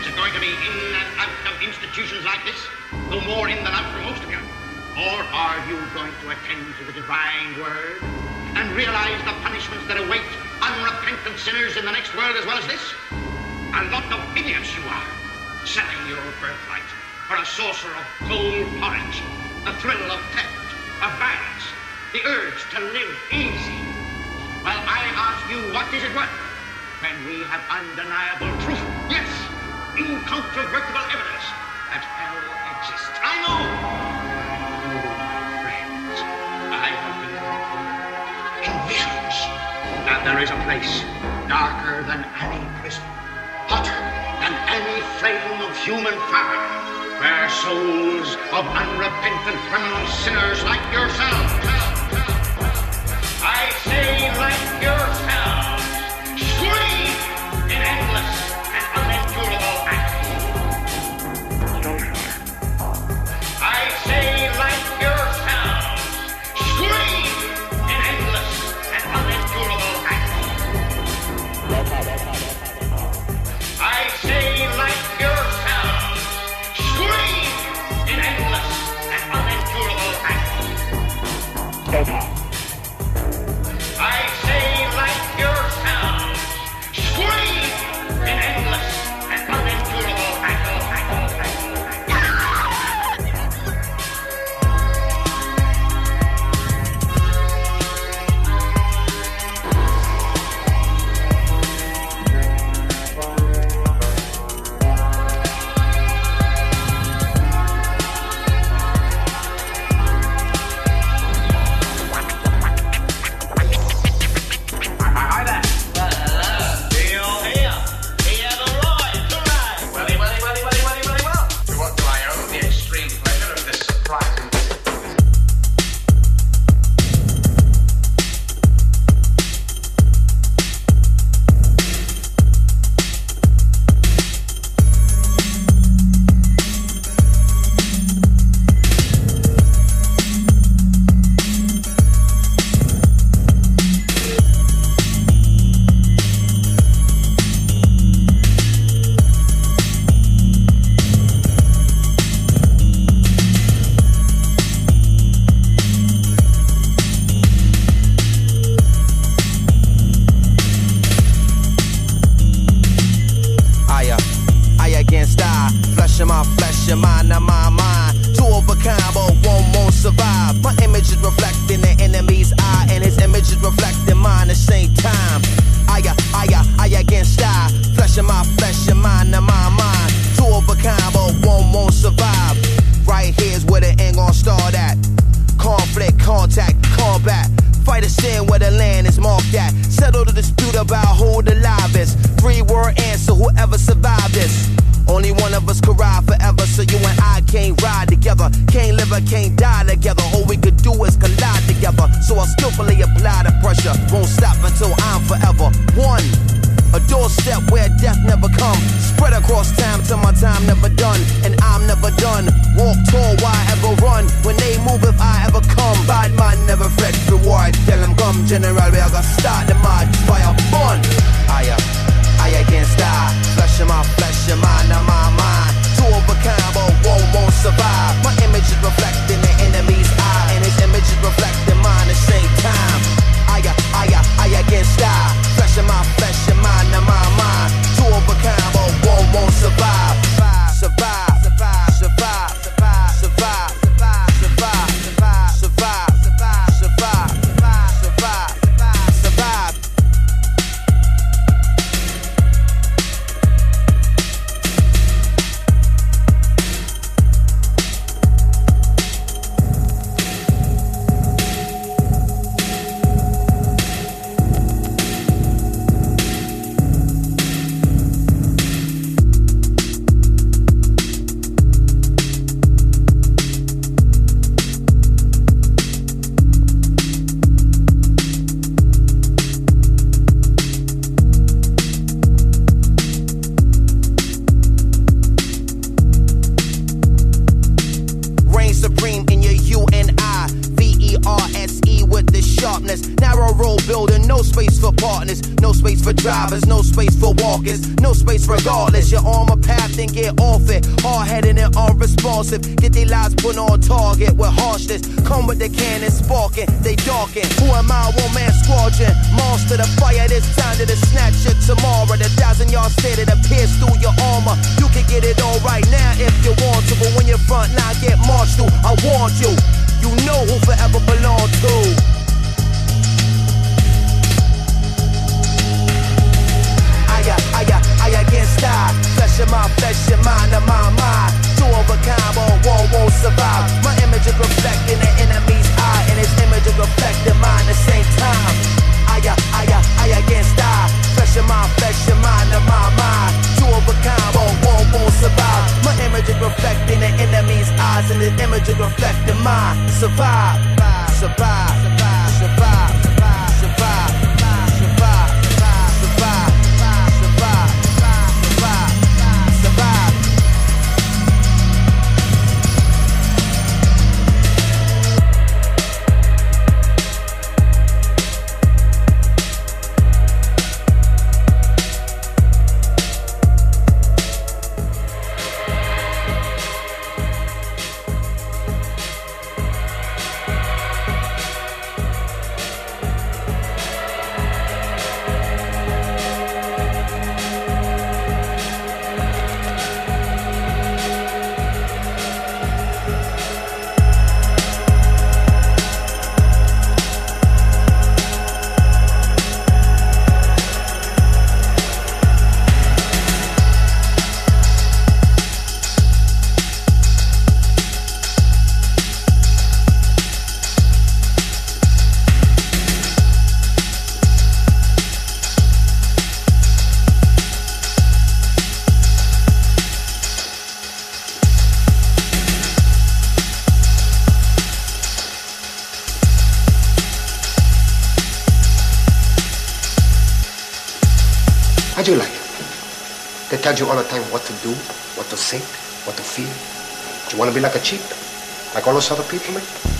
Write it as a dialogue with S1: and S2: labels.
S1: Is it going to be in and out of institutions like this? No more in than out for most of you. Or are you going to attend to the divine word and realize the punishments that await unrepentant sinners in the next world as well as this? A lot of idiots you are, selling your birthright for a saucer of cold porridge, the thrill of theft, of violence, the urge to live easy. Well, I ask you, what is it worth when we have undeniable proof, yes, incontrovertible evidence that hell exists? I know, friends, I have been in visions that there is a place darker than any prison, hotter than any flame of human fire, where souls of unrepentant criminal sinners like yourselves, I say like yourselves, scream in endless and unendurable agony. I say like yourselves, scream in endless and unendurable agony. I say like yourselves, scream in endless and unendurable agony. I say like yourselves, scream in endless and unendurable agony.
S2: partners, no space for drivers, no space for walkers, no space regardless. You're on my path, then get off it. Hard-headed and unresponsive, get their lives put on target with harshness. Come with the cannon sparking, they darken. Who am I? One-man squadron, monster the fire. This time to the snatch you tomorrow. The 1,000-yard stare that appears through your armor. You can get it all right now if you want to, but when your front line get marched through, I warned you. You know who forever belong to. I against die. Flesh of my flesh, your mind of my mind. Two of a kind, won't survive. My image is reflecting the enemy's eye, and his image is reflecting mine at the same time. I against die. Flesh of my flesh, your mind of my mind. Two of a kind, won't survive. My image is reflecting the enemy's eyes, and his image is reflecting mine. Survive, survive, survive, survive.
S3: How'd you like it? They tell you all the time what to do, what to think, what to feel. Do you want to be like a cheat? Like all those other people, man?